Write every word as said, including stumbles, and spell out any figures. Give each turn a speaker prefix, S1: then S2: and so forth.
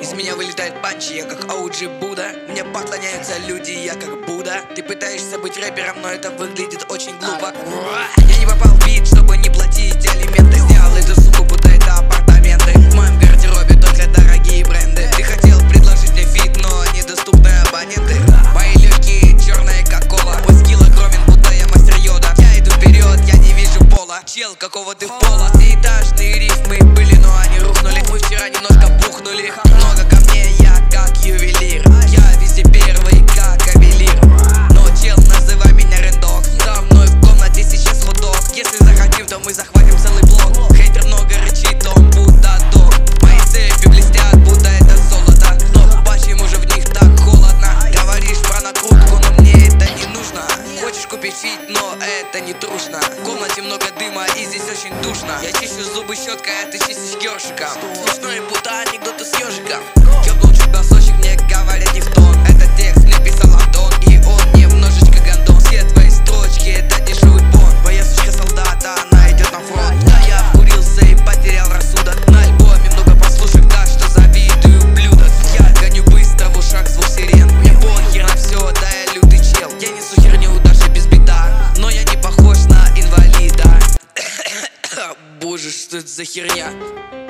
S1: Из меня вылетает панчи, я как Оуджи Будда. Мне поклоняются люди, я как Будда. Ты пытаешься быть рэпером, но это выглядит очень глупо. Я не попал в бит, чтобы не платить алименты. Снял эту суку, будто это апартаменты. В моем гардеробе только дорогие бренды. Ты хотел предложить мне фит, но недоступны абоненты. Мои легкие черные как кола. Мой скилл огромен, будто я мастер йода. Я иду вперед, я не вижу пола. Чел, какого ты пола? Этажные рифмы были, но они рухнули. Мы вчера немножко бухнули. Много камней, я как ювелир. Я везде первый, как авелир. Но чел, называй меня Рендок. Со мной в комнате сейчас ходок. Если захотим, то мы захватим целый блок. Хейтер много рычит, он будто дог. Мои цепи блестят, будто это золото. Но почему же в них так холодно? Говоришь про накрутку, но мне это не нужно. Хочешь купить фит, но это не трушно. В комнате много дыма и здесь очень душно. Я чищу зубы щеткой, а ты чистишь ёршиком. Смешной будто анекдоты с ёжиком. Ёбнул чуть носочек, мне говорят не в тон. Этот текст мне писал Антон, и он немножечко гандон. Все твои строчки, это дешевый бон. Твоя сучка солдата, она идет на фронт. Да я вкурился и потерял рассудок. На альбоме много послушек, так что завидую ублюдок. Я гоню быстро, в ушах звук сирен. Мне похер на все, да я лютый чел. Я несу херню даже без бита, но я не похож на инвалида. Боже, что это за херня?